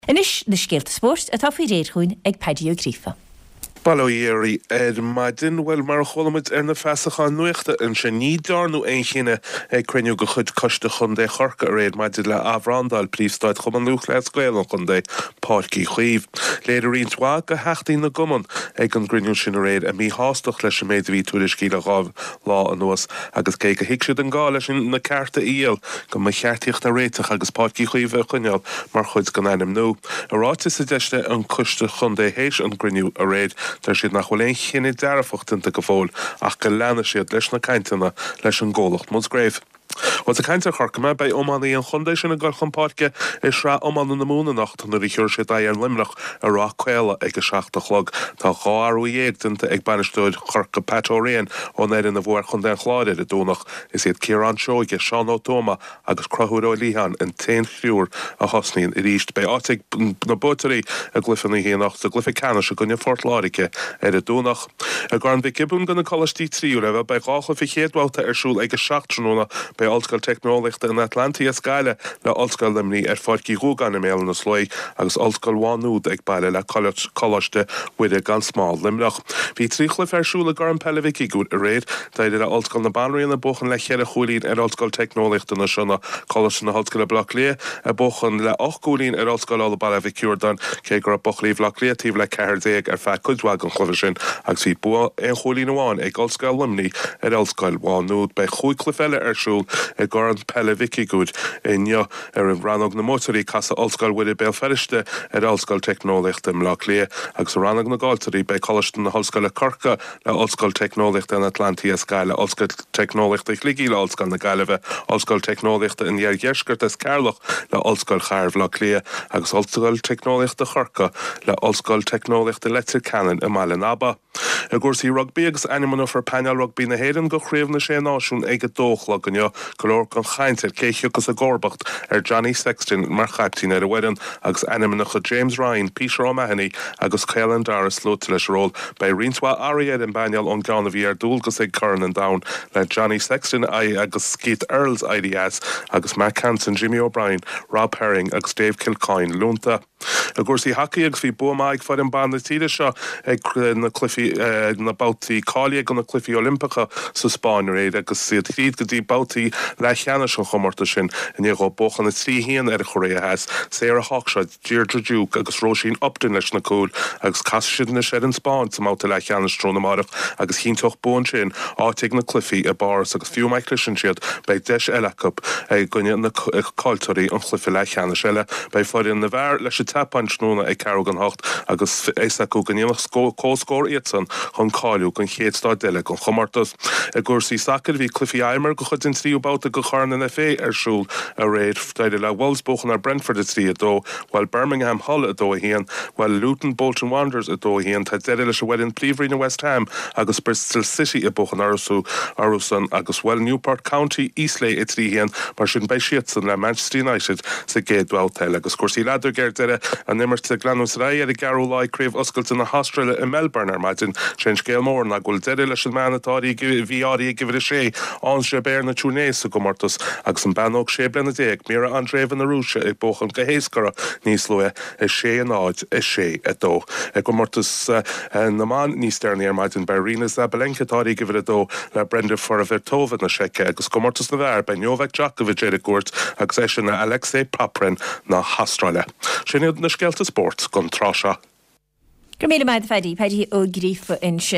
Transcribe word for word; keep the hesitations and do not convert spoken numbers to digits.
Inis na scéalta sport atá faoi réadchuin ag Paddy Ó Gríofa. Balóéirí ar maidin bhfuil mar cholamid ar na feasachán nuachta an sin ní darnú é chéine ag cruniú go chud coiste chun dé chorca a réad maidin le Abhrandal príomhstáid chum an luach le scoileann chun dé páircí chuomh. Léidir rionntá go heachtaí na gumann ag an gruniú sin a réad a mí hástoch leis an méid bhí tuairis cíle gáh lá an nuas agus cé go hiic siad an gá leis na cearta íal go mo cheartíocht na réiteach agus páircí chuomh a chuineal mar chud gan anim nó. Aráte sa deiste an coiste chun dé hééis an gruniú a réad Tar siad nach bhfuil éon chinine dearfachtanta go fóil ach go leanna siad leis na cainteanna leis an ggólacht Musgrave. Wat a kainte chorcama bei omani an chundé sin a gur chumpáirce is rá oman na múna nacht na ríúir sé da an limrach a rá cuéile ag a seachtalog tá cháú dhéagdanta ag banisteúid chorca petóréan ó éidir na bhór chun den chláide a dúnach is iad Ciarán Seoige Seán Ó agus crothúró líhan an téin fiúr a hosníon i ríist bei átig na bótarí a glyfanna híanaach sa glyfi canna se gonne fortlárice ar a dúnach. A gan bhí gibún gan na colistí tríú le bei gácha fi chéadhálta arsúl ag a seachtrúna bei Oldschool Technoliachta in Atlantia Scaile le Oldschool limní ar fáircí rúgan na mélan na slói agus Oldschool Wanúd ag baile le colaiste uide gan smáil limrach. Bhí tríchlah arsúla gar an pelleviki gúd a réad daidir le Oldschool na banraí na bochan le chead a chúlín ar Oldschool Technoliachta na sinna colaiste na Oldschool a blach lé a bochan le och gúlín ar Oldschool all baile vicúrdan cé gur a bochlíh lach léatíh le ceir déag ar fe cudwag an chlufa sin agus bhí bua an chúlín amháin ag Oldschool limní ar Oldschool Wanúd bei chúiclifeile arsúl e gar an pelleviki gúd inne ar an rannog na motorí casa Oldschool widir béal feriste ar Oldschool Technoliachta mlach lé agus rannog na gáiltarí bei collistan na Oldschool a Corca le Oldschool Technoliachta in Atlantia Scaile Oldschool Technoliachta Gligí le Oldschool na Gaileheh Oldschool Technoliachta in Dheargheisgurt is Carlach le Oldschool Charv lach lé agus Oldschool Technoliachta Corca le Oldschool Technoliachta Electric Cannon i Malinaba. A gúsí rugby agus animan for panel rugby na héan go chríomh na sé náisiún ag a dóchlag an golóir an chaintir céisiúchas a górbacht ar Johnny Sexton mar chaiptín ar a wedan agus animanacha James Ryan, Peter O'Mahony agus Caelan Daras lóta leis ról bei rionntá ariad an bainal an gána bhí ar dúlgus ag Curran and Down le Johnny Sexton ai agus Keith Earls I D S agus Matt Hanson, Jimmy O'Brien, Rob Herring agus Dave Kilcoyne lúnta. A gúsí haci agus bhí buamáid fad an ban na tíide seo ag na clufi na bátaí cália go na clufi Olympacha sa Spáin réad agus siad tríd go dtí bátaí le cheanna sin chomórta sin in go bochan na trí híon ar a choré a heas Sarah Hawkshaw, Deirdre Duke agus Roisin Upton leis na cúl agus cas siad na séad an Spáin sa máta le cheanna strónamarach agus cíntoch bún sin átaigh na clufi a bars agus fiú maic lisin siad bei deis eilecup ag gonne na cáiltarí an chlufi le cheanna seile bei fáidir na bhar leis tapan snúna ag Carrigan Hocht agus ésa go gníomach cóscór éan chun cáiliú gon chéadstá deile gon chomartas. A gúsí sacr bhí Cliffy Eimer go chud in tríú báta go charna na fé arsúl a réad ftáidir le Wolfsbochan ar Brentford a trí a dó, while Birmingham Hull a dó a hían, while Luton Bolton Wanderers a dó a hían tá deile leis a bhfuil plíomhrí na West Ham agus Bristol City a bochan arasú arúsan agus well Newport County Eastleigh i trí hían mar sin bei siatsan le Manchester United sa géadhhailteil agus cuasí leidir géir deire an nimmert sa Glanús Rai ar a garú láid craobh oscailte na Australia in Melbourne ar maidin sin scéal mór na gúil deire leis an meanatáí bhí áí gibhir a sé an sé béir na túnéis a go martas agus an banóg sé blena déag mira an dréhan na rúise ag bochan go héascara níos lua is sé an áid is sé a dó. Ag go martas na man níos dearnaí ar maidin bei Rina Zabalenkatáí gibhir a dó le Brenda Forvetova na Seice agus go martas na bhar bei Novak Djokovic ar a gúirt agus é sin na Alexei Poprin na Australia. Sin na scéalta sport gon tráseo. Gur míle maid Paddy, Paddy Ó Gríofa in